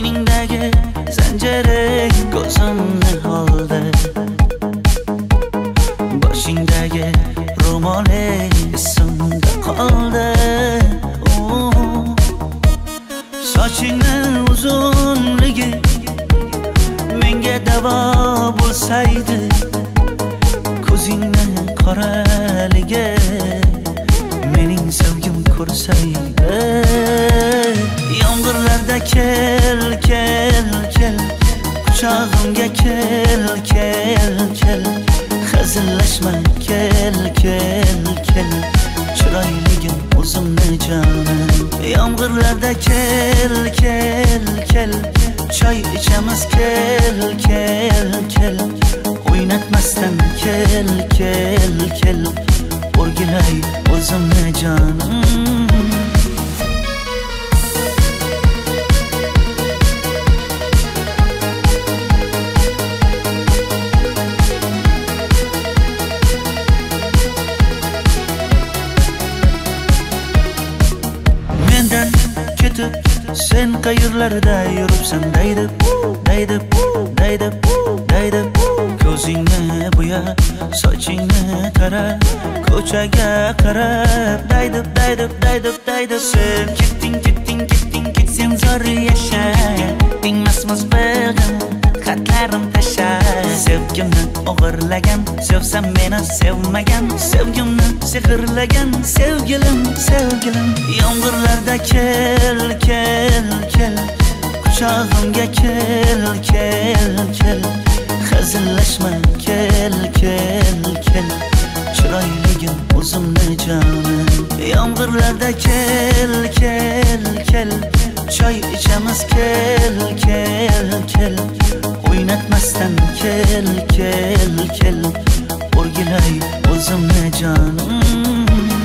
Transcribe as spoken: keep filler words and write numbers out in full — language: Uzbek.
bo'yningdagi zanjiring ko'zimni oldi, boshingdagi ro'moling esimda qoldi. Sochingni uzunligi menga davo bo'lsaydi, ko'zingni qoraligi mening sevgim ko'rsaydi. Yomg'irlarda kel, kel, kel, quchog'imga kel, kel, kel, hazillashma kel, kel, kel, chiroyligim o'zimni jonim. Yomg'irlarda kel, kel, kel, choy ichamiz kel, kel, kel, o'ynatmasdan kel, kel, kel, o'rgilay o'zimni jonim. Mendan ketib sen qayerlarda yuribsan deydi, deydi, deydi, deydi. Ko'zingni bo'ya, sochingni tara, ko'chaga qarab deydi, deydi, deydi, deydi. Sen ketding, ketding, ketding, sen zo'r yasha, tingmasmiz beg'im, xatlarim tasha. Sevgimni o'g'irlagan, sevsam meni sevmagan, sevgimni sehrlagan sevgilim, sevgilim. Yomg'irlarda kel, kel, kel, quchog'imga kel, kel, kel, hazillashma kel, kel, kel, chiroyligim o'zimni jonim. Yomg'irlarda kel, kel, kel, choy ichamiz kel, kel, kel, o'ynatmasdan kel, kel, kel, o'rgilay o'zimni jonim.